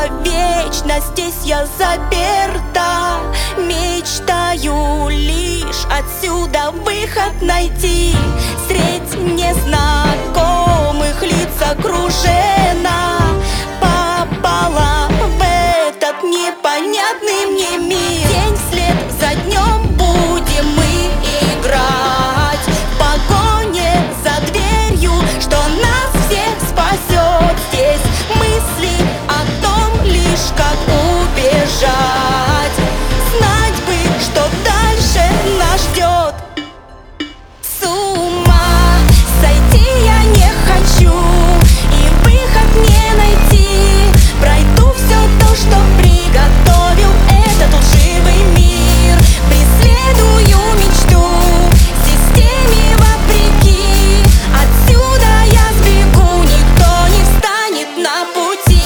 вечно здесь я заперта. Мечтаю лишь отсюда выход найти. Средь незнакомых лиц окружена, попала в этот непонятный мне мир. День вслед за днем будем мы играть в погоне за дверью, что нас всех спасет. Здесь мысли о том лишь, как убежать. Знать бы, что дальше нас ждет. С ума сойти я не хочу, и выход не найти. Пройду все то, что приготовил этот лживый мир. Преследую мечту системе вопреки. Отсюда я сбегу, никто не встанет на пути.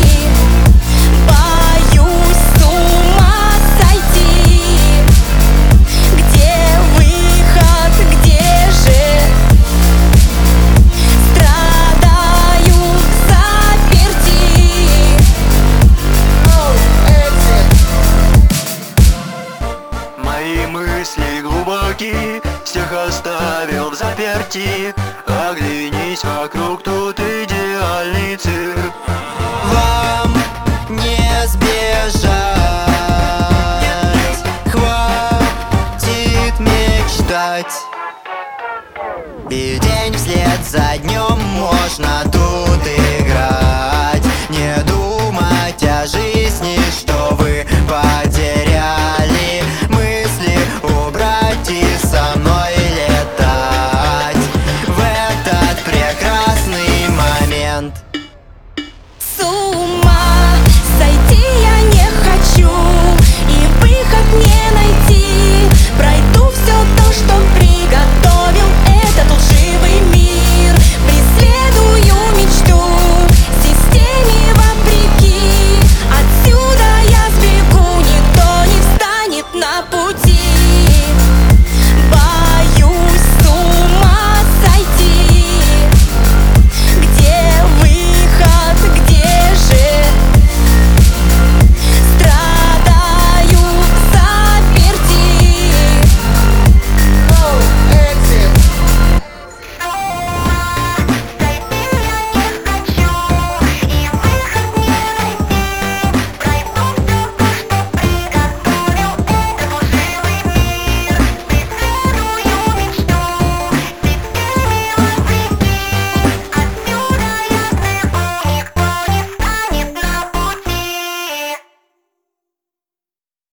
Боюсь с ума сойти. Где выход, где же? Страдаю заперти. Мои мысли глубоки, всех оставил в заперти. Оглянись вокруг, тут идеальный цирк. Вам не сбежать, хватит мечтать. И день вслед за днем можно тут играть. Не думать о жизни, что вы потеряли. Мысли убрать и со мной летать в этот прекрасный момент.